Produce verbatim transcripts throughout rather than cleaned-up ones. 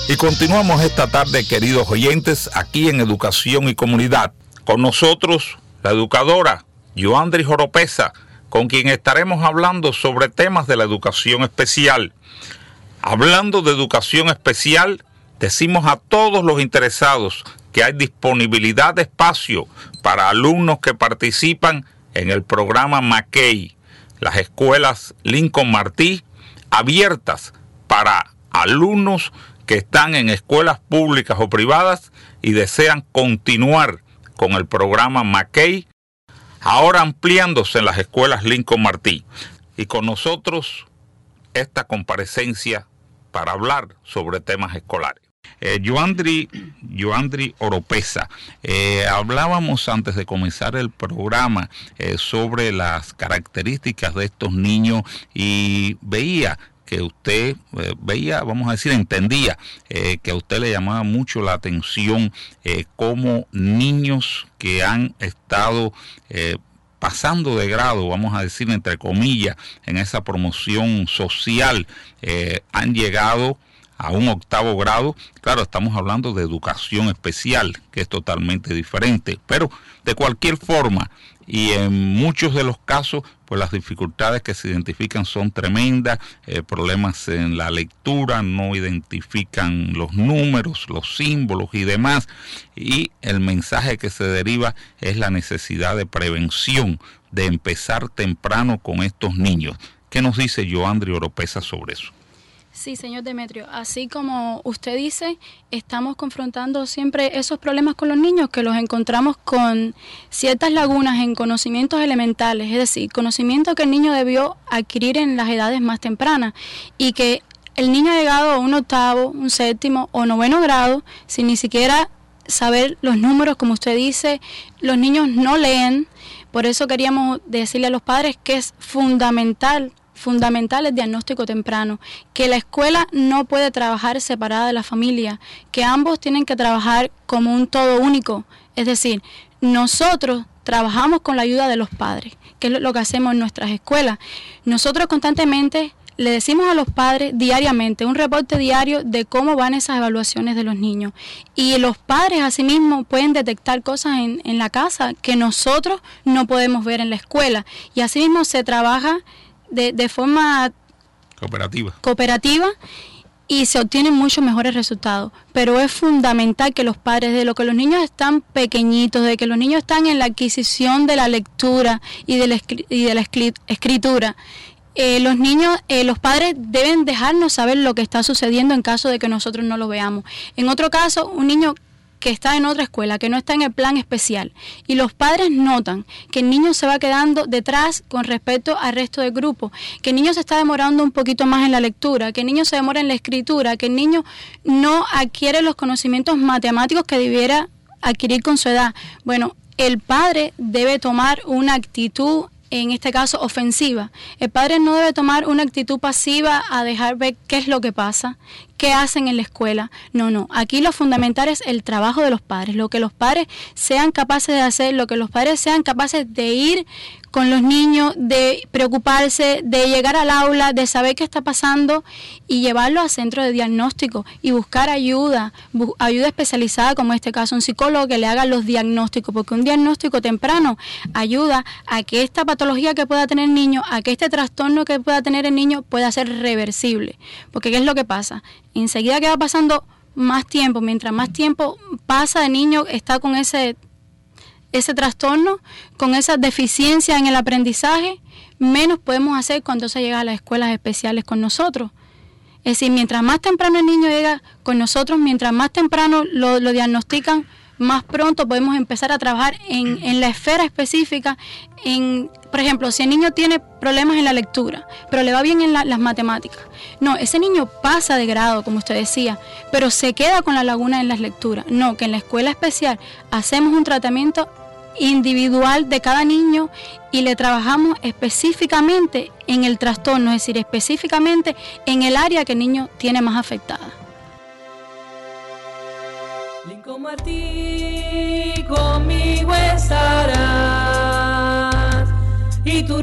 Y continuamos esta tarde, queridos oyentes, aquí en Educación y Comunidad. Con nosotros, la educadora Yoandri Oropesa, con quien estaremos hablando sobre temas de la educación especial. Hablando de educación especial, decimos a todos los interesados que hay disponibilidad de espacio para alumnos que participan en el programa Mackey, las escuelas Lincoln Martí, abiertas para alumnos que están en escuelas públicas o privadas y desean continuar con el programa Mackey, ahora ampliándose en las escuelas Lincoln Martí. Y con nosotros esta comparecencia para hablar sobre temas escolares. Eh, Yoandri, Yoandri Oropesa, eh, hablábamos antes de comenzar el programa eh, sobre las características de estos niños y veía que usted eh, veía, vamos a decir, entendía eh, que a usted le llamaba mucho la atención eh, cómo niños que han estado eh, pasando de grado, vamos a decir entre comillas, en esa promoción social, eh, han llegado a un octavo grado. Claro, estamos hablando de educación especial, que es totalmente diferente, pero de cualquier forma, y en muchos de los casos, pues las dificultades que se identifican son tremendas, eh, problemas en la lectura, no identifican los números, los símbolos y demás, y el mensaje que se deriva es la necesidad de prevención, de empezar temprano con estos niños. ¿Qué nos dice Yoandri Oropesa sobre eso? Sí, señor Demetrio, así como usted dice, estamos confrontando siempre esos problemas con los niños, que los encontramos con ciertas lagunas en conocimientos elementales, es decir, conocimiento que el niño debió adquirir en las edades más tempranas y que el niño ha llegado a un octavo, un séptimo o noveno grado sin ni siquiera saber los números, como usted dice, los niños no leen. Por eso queríamos decirle a los padres que es fundamental fundamental el diagnóstico temprano, que la escuela no puede trabajar separada de la familia, que ambos tienen que trabajar como un todo único, es decir, nosotros trabajamos con la ayuda de los padres, que es lo que hacemos en nuestras escuelas. Nosotros constantemente le decimos a los padres diariamente, un reporte diario de cómo van esas evaluaciones de los niños. Y los padres asimismo pueden detectar cosas en, en la casa que nosotros no podemos ver en la escuela. Y asimismo se trabaja De, de forma cooperativa. cooperativa y se obtienen muchos mejores resultados. Pero es fundamental que los padres, de lo que los niños están pequeñitos, de que los niños están en la adquisición de la lectura y de la, y de la escritura, eh, los niños, eh, los padres deben dejarnos saber lo que está sucediendo en caso de que nosotros no lo veamos. En otro caso, un niño que está en otra escuela, que no está en el plan especial, y los padres notan que el niño se va quedando detrás con respecto al resto del grupo, que el niño se está demorando un poquito más en la lectura, que el niño se demora en la escritura, que el niño no adquiere los conocimientos matemáticos que debiera adquirir con su edad. Bueno, el padre debe tomar una actitud, en este caso ofensiva. El padre no debe tomar una actitud pasiva a dejar ver qué es lo que pasa, qué hacen en la escuela. No, no, aquí lo fundamental es el trabajo de los padres, lo que los padres sean capaces de hacer, lo que los padres sean capaces de ir con los niños, de preocuparse, de llegar al aula, de saber qué está pasando y llevarlo a centro de diagnóstico y buscar ayuda, bu- ayuda especializada, como en este caso un psicólogo que le haga los diagnósticos, porque un diagnóstico temprano ayuda a que esta patología que pueda tener el niño, a que este trastorno que pueda tener el niño pueda ser reversible. Porque ¿qué es lo que pasa? Enseguida que va pasando más tiempo, mientras más tiempo pasa el niño está con ese ese trastorno, con esa deficiencia en el aprendizaje, menos podemos hacer cuando se llega a las escuelas especiales con nosotros. Es decir, mientras más temprano el niño llega con nosotros, mientras más temprano lo, lo diagnostican, más pronto podemos empezar a trabajar en, en la esfera específica. En, por ejemplo, si el niño tiene problemas en la lectura, pero le va bien en la, las matemáticas. No, ese niño pasa de grado, como usted decía, pero se queda con la laguna en las lecturas. No, que en la escuela especial hacemos un tratamiento individual de cada niño y le trabajamos específicamente en el trastorno, es decir, específicamente en el área que el niño tiene más afectada. Lincoln Martí, conmigo estarás y tu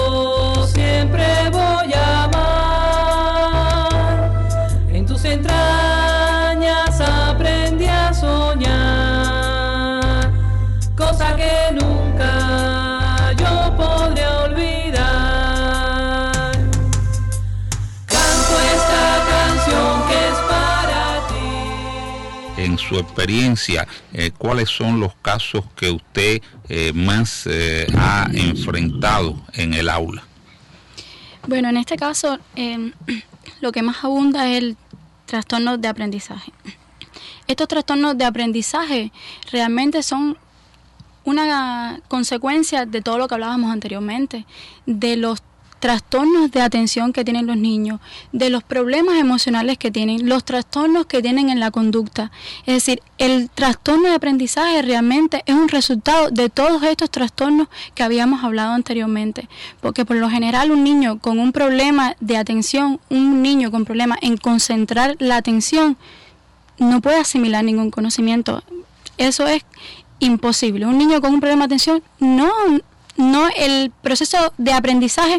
recuerdo siempre voy a amar. En tus entrañas su experiencia, eh, ¿cuáles son los casos que usted eh, más eh, ha enfrentado en el aula? Bueno, en este caso, eh, lo que más abunda es el trastorno de aprendizaje. Estos trastornos de aprendizaje realmente son una consecuencia de todo lo que hablábamos anteriormente, de los trastornos de atención que tienen los niños, de los problemas emocionales que tienen, los trastornos que tienen en la conducta. Es decir, el trastorno de aprendizaje realmente es un resultado de todos estos trastornos que habíamos hablado anteriormente, porque por lo general un niño con un problema de atención, un niño con problema en concentrar la atención, no puede asimilar ningún conocimiento. Eso es imposible. Un niño con un problema de atención no... no el proceso de aprendizaje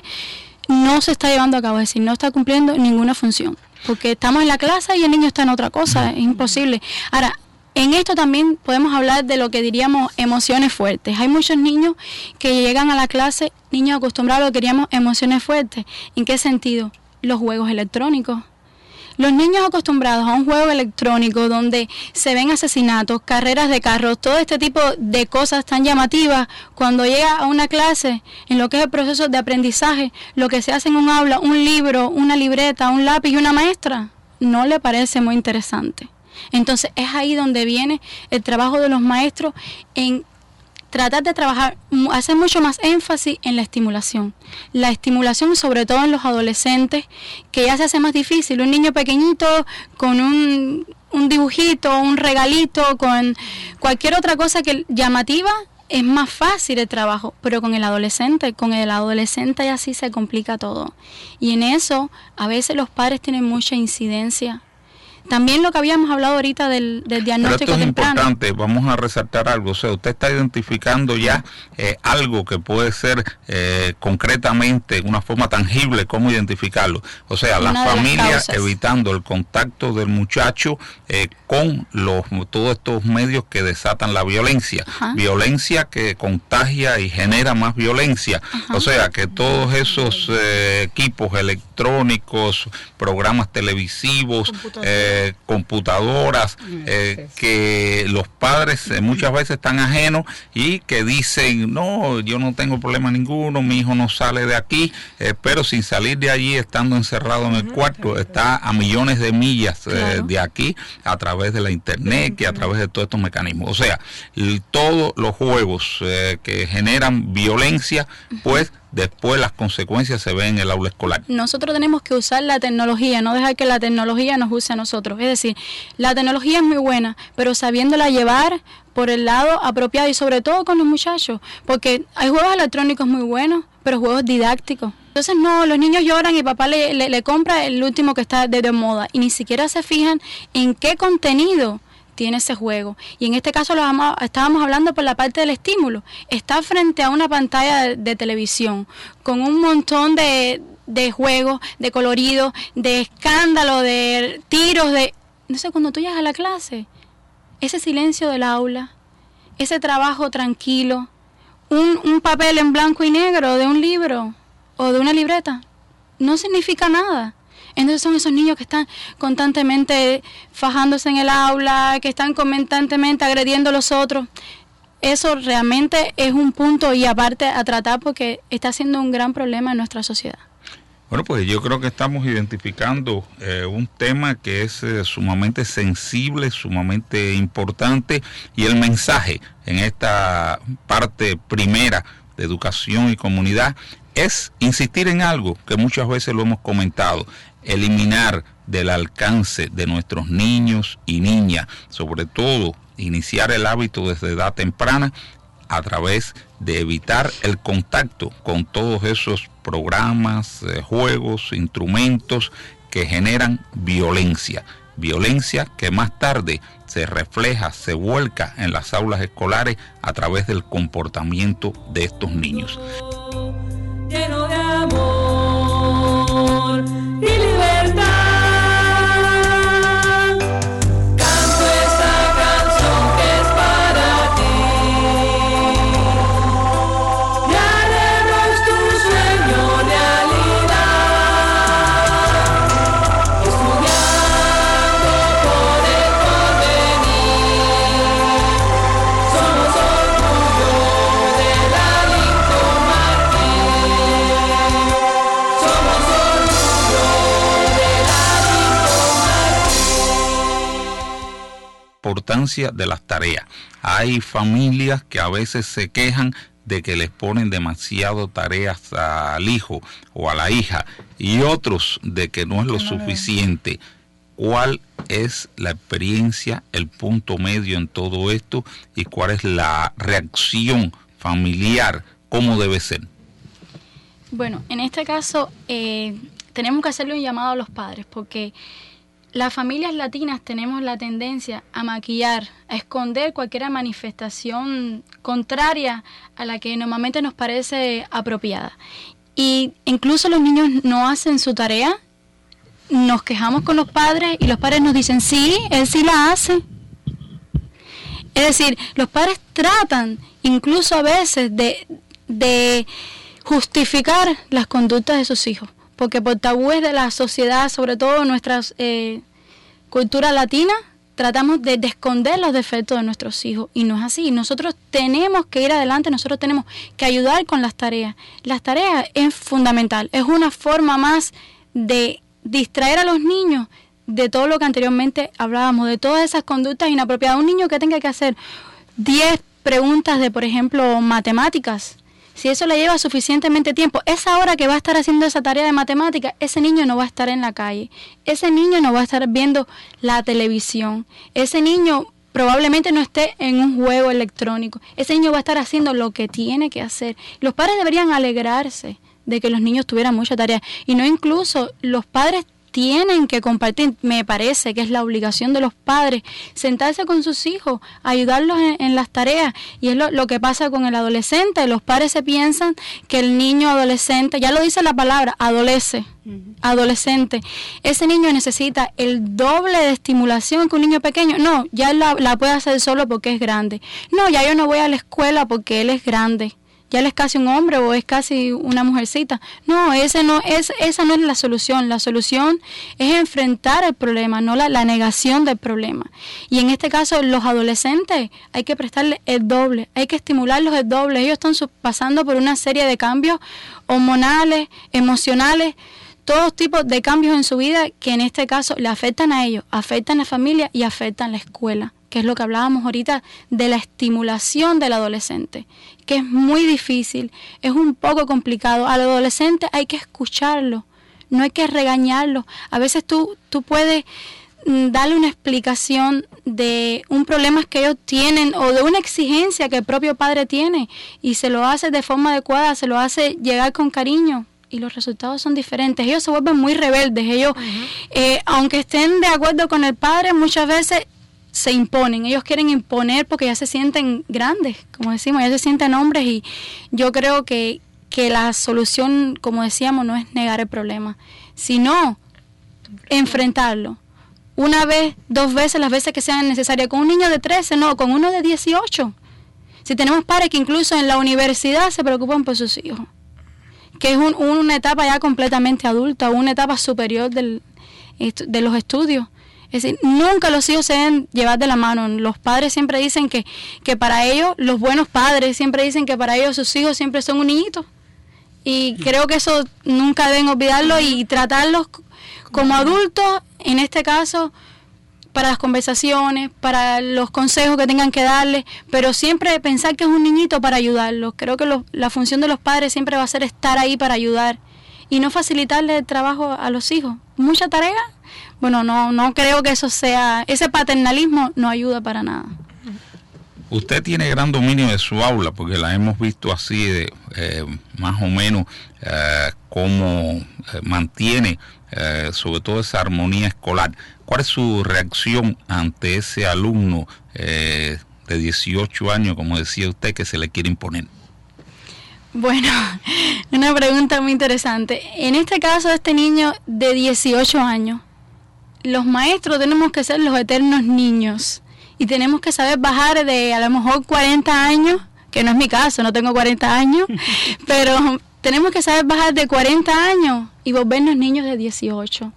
no se está llevando a cabo, es decir, no está cumpliendo ninguna función, porque estamos en la clase y el niño está en otra cosa, es imposible. Ahora, en esto también podemos hablar de lo que diríamos emociones fuertes. Hay muchos niños que llegan a la clase, niños acostumbrados a lo que diríamos emociones fuertes. ¿En qué sentido? Los juegos electrónicos. Los niños acostumbrados a un juego electrónico donde se ven asesinatos, carreras de carros, todo este tipo de cosas tan llamativas, cuando llega a una clase, en lo que es el proceso de aprendizaje, lo que se hace en un aula, un libro, una libreta, un lápiz y una maestra, no le parece muy interesante. Entonces es ahí donde viene el trabajo de los maestros en tratar de trabajar, hacer mucho más énfasis en la estimulación. La estimulación sobre todo en los adolescentes, que ya se hace más difícil. Un niño pequeñito con un, un dibujito, un regalito, con cualquier otra cosa que llamativa, es más fácil el trabajo. Pero con el adolescente, con el adolescente ya sí se complica todo. Y en eso a veces los padres tienen mucha incidencia. También lo que habíamos hablado ahorita del, del diagnóstico temprano. Pero esto es temprano. importante, vamos a resaltar algo. O sea, usted está identificando ya eh, algo que puede ser eh, concretamente, una forma tangible, cómo identificarlo. O sea, la familia evitando el contacto del muchacho eh, con los todos estos medios que desatan la violencia. Ajá. Violencia que contagia y genera más violencia. Ajá. O sea, que todos esos eh, equipos electrónicos, programas televisivos, eh, computadoras, eh, que los padres eh, muchas veces están ajenos y que dicen, no, yo no tengo problema ninguno, mi hijo no sale de aquí, eh, pero sin salir de allí, estando encerrado en el cuarto, está a millones de millas eh, claro. de aquí, a través de la internet, que a través de todos estos mecanismos. O sea, y todos los juegos eh, que generan violencia, pues después las consecuencias se ven en el aula escolar. Nosotros tenemos que usar la tecnología, no dejar que la tecnología nos use a nosotros. Es decir, la tecnología es muy buena, pero sabiéndola llevar por el lado apropiado y sobre todo con los muchachos, porque hay juegos electrónicos muy buenos, pero juegos didácticos. Entonces no, los niños lloran y papá le, le, le compra el último que está de, de moda y ni siquiera se fijan en qué contenido tiene ese juego. Y en este caso lo vamos, estábamos hablando por la parte del estímulo. Está frente a una pantalla de, de televisión con un montón de, de juegos, de coloridos, de escándalo, de tiros, de... Entonces cuando tú llegas a la clase, ese silencio del aula, ese trabajo tranquilo, un, un papel en blanco y negro de un libro o de una libreta, no significa nada. Entonces son esos niños que están constantemente fajándose en el aula, que están constantemente agrediendo a los otros. Eso realmente es un punto y aparte a tratar porque está siendo un gran problema en nuestra sociedad. Bueno, pues yo creo que estamos identificando eh, un tema que es eh, sumamente sensible, sumamente importante, y el mensaje en esta parte primera de educación y comunidad es insistir en algo que muchas veces lo hemos comentado: eliminar del alcance de nuestros niños y niñas, sobre todo iniciar el hábito desde edad temprana a través de evitar el contacto con todos esos programas, eh, juegos, instrumentos que generan violencia. Violencia que más tarde se refleja, se vuelca en las aulas escolares a través del comportamiento de estos niños. Lleno de amor y libertad. Canto esta canción que es para ti. Y haremos tu sueño realidad. Estudiando por el porvenir. importancia de las tareas. Hay familias que a veces se quejan de que les ponen demasiado tareas al hijo o a la hija, y otros de que no es lo suficiente. ¿Cuál es la experiencia, el punto medio en todo esto, y cuál es la reacción familiar? ¿Cómo debe ser? Bueno, en este caso eh, tenemos que hacerle un llamado a los padres, porque las familias latinas tenemos la tendencia a maquillar, a esconder cualquier manifestación contraria a la que normalmente nos parece apropiada. Y incluso los niños no hacen su tarea, nos quejamos con los padres y los padres nos dicen, sí, él sí la hace. Es decir, los padres tratan incluso a veces de, de justificar las conductas de sus hijos, porque por tabúes de la sociedad, sobre todo nuestra eh, cultura latina, tratamos de, de esconder los defectos de nuestros hijos, y no es así. Nosotros tenemos que ir adelante, nosotros tenemos que ayudar con las tareas. Las tareas es fundamental, es una forma más de distraer a los niños de todo lo que anteriormente hablábamos, de todas esas conductas inapropiadas. Un niño que tenga que hacer diez preguntas de, por ejemplo, matemáticas, si eso le lleva suficientemente tiempo, esa hora que va a estar haciendo esa tarea de matemáticas, ese niño no va a estar en la calle, ese niño no va a estar viendo la televisión, ese niño probablemente no esté en un juego electrónico, ese niño va a estar haciendo lo que tiene que hacer. Los padres deberían alegrarse de que los niños tuvieran mucha tarea, y no incluso los padres tienen que compartir. Me parece que es la obligación de los padres sentarse con sus hijos, ayudarlos en, en las tareas, y es lo, lo que pasa con el adolescente. Los padres se piensan que el niño adolescente, ya lo dice la palabra, adolece, uh-huh. adolescente, ese niño necesita el doble de estimulación que un niño pequeño. No, ya la, la puede hacer solo porque es grande. No, ya yo no voy a la escuela porque él es grande. Ya él es casi un hombre o es casi una mujercita. No, ese no es, esa no es la solución. La solución es enfrentar el problema, no la, la negación del problema. Y en este caso, los adolescentes hay que prestarles el doble, hay que estimularlos el doble. Ellos están pasando por una serie de cambios hormonales, emocionales, todos tipos de cambios en su vida que en este caso le afectan a ellos, afectan a la familia y afectan a la escuela, que es lo que hablábamos ahorita de la estimulación del adolescente, que es muy difícil, es un poco complicado. Al adolescente hay que escucharlo, no hay que regañarlo. A veces tú, tú puedes mm, darle una explicación de un problema que ellos tienen o de una exigencia que el propio padre tiene, y se lo hace de forma adecuada, se lo hace llegar con cariño, y los resultados son diferentes. Ellos se vuelven muy rebeldes, ellos, uh-huh. eh, aunque estén de acuerdo con el padre, muchas veces se imponen, ellos quieren imponer porque ya se sienten grandes, como decimos, ya se sienten hombres, y yo creo que, que la solución, como decíamos, no es negar el problema, sino enfrentarlo. Una vez, dos veces, las veces que sean necesarias. Con un niño de trece, no, con uno de dieciocho. Si tenemos padres que incluso en la universidad se preocupan por sus hijos, que es un, una etapa ya completamente adulta, una etapa superior del, de los estudios. Es decir, nunca los hijos se deben llevar de la mano. Los padres siempre dicen que, que para ellos, los buenos padres siempre dicen que para ellos sus hijos siempre son un niñito. Y creo que eso nunca deben olvidarlo y tratarlos como adultos, en este caso, para las conversaciones, para los consejos que tengan que darles, pero siempre pensar que es un niñito para ayudarlos. Creo que lo, la función de los padres siempre va a ser estar ahí para ayudar y no facilitarle el trabajo a los hijos. Mucha tarea. Bueno, no, no creo que eso sea, ese paternalismo no ayuda para nada. Usted tiene gran dominio de su aula, porque la hemos visto así, de, eh, más o menos, eh, cómo eh, mantiene eh, sobre todo esa armonía escolar. ¿Cuál es su reacción ante ese alumno eh, de dieciocho años, como decía usted, que se le quiere imponer? Bueno, una pregunta muy interesante. En este caso, este niño de dieciocho años, los maestros tenemos que ser los eternos niños y tenemos que saber bajar de a lo mejor cuarenta años, que no es mi caso, no tengo cuarenta años, pero tenemos que saber bajar de cuarenta años y volvernos niños de dieciocho.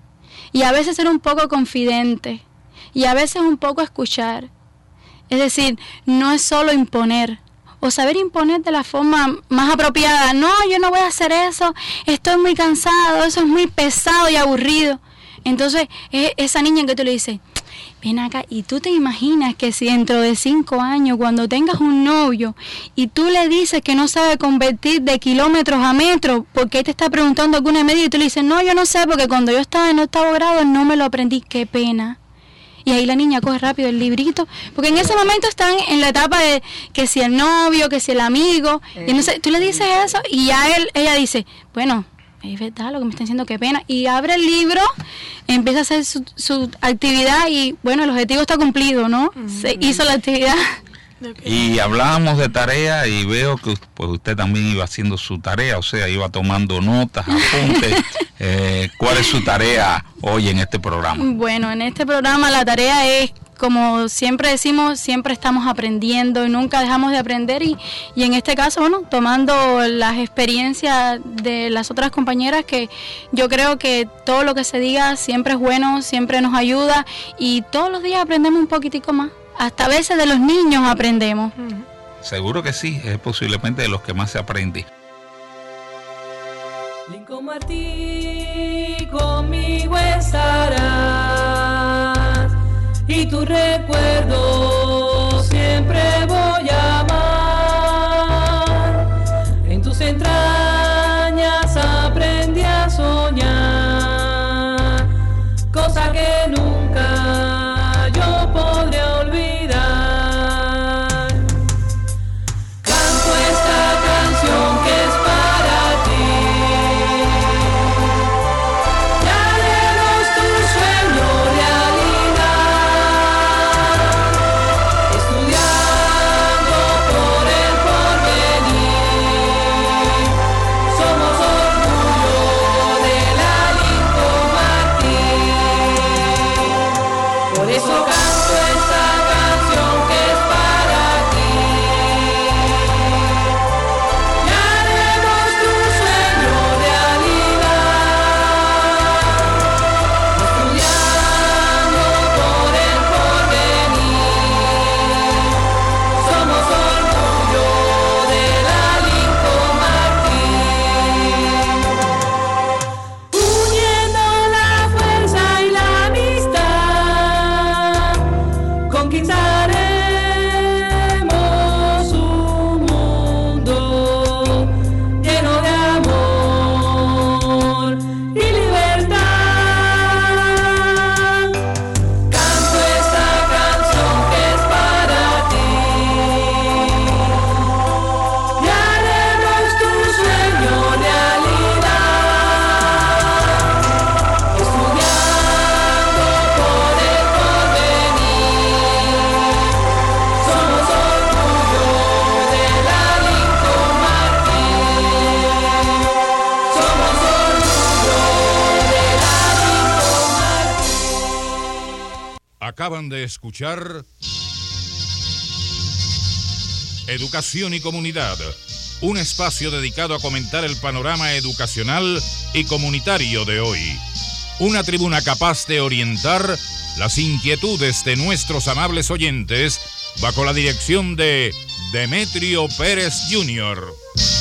Y a veces ser un poco confidente y a veces un poco escuchar. Es decir, no es solo imponer o saber imponer de la forma más apropiada. No, yo no voy a hacer eso, estoy muy cansado, eso es muy pesado y aburrido. Entonces, es esa niña en que tú le dices, ven acá, y tú te imaginas que si dentro de cinco años, cuando tengas un novio, y tú le dices que no sabe convertir de kilómetros a metros, porque él te está preguntando alguna medida, y tú le dices, no, yo no sé, porque cuando yo estaba en octavo grado no me lo aprendí, qué pena. Y ahí la niña coge rápido el librito, porque en ese momento están en la etapa de que si el novio, que si el amigo, eh. y no sé, tú le dices eso, y ya él, ella dice, bueno, es verdad lo que me están diciendo, qué pena, y abre el libro, empieza a hacer su, su actividad y bueno, el objetivo está cumplido, ¿no? Uh-huh. Se hizo la actividad. Y hablábamos de tarea y veo que pues usted también iba haciendo su tarea, o sea, iba tomando notas, apuntes. eh, ¿Cuál es su tarea hoy en este programa? Bueno, en este programa la tarea es, como siempre decimos, siempre estamos aprendiendo y nunca dejamos de aprender y, y en este caso, bueno, tomando las experiencias de las otras compañeras, que yo creo que todo lo que se diga siempre es bueno, siempre nos ayuda y todos los días aprendemos un poquitico más. Hasta a veces de los niños aprendemos. Seguro que sí, es posiblemente de los que más se aprende. Lincoln Martí, conmigo estarás y tu recuerdo siempre voy a amar. En tus entrañas aprendí a soñar, cosa que nunca yo podré olvidar. Canto esta canción que es para ti, y haremos tu sueño realidad, estudiando por el porvenir. Somos orgullo de la Lincoln Martí, por eso canto esta canción que es para ti, y haremos tu sueño realidad, estudiando por el porvenir. Somos orgullo de la Lincoln Martí, uniendo la fuerza y la amistad, conquistaremos un mundo lleno de amor y libertad. Canto esta canción que es para ti, y haremos tu sueño realidad, estudiando por el porvenir. Somos orgullo de la Lincoln Martí, somos orgullo de la Lincoln Martí. Acaban de escuchar Educación y Comunidad, un espacio dedicado a comentar el panorama educacional y comunitario de hoy. Una tribuna capaz de orientar las inquietudes de nuestros amables oyentes bajo la dirección de Demetrio Pérez junior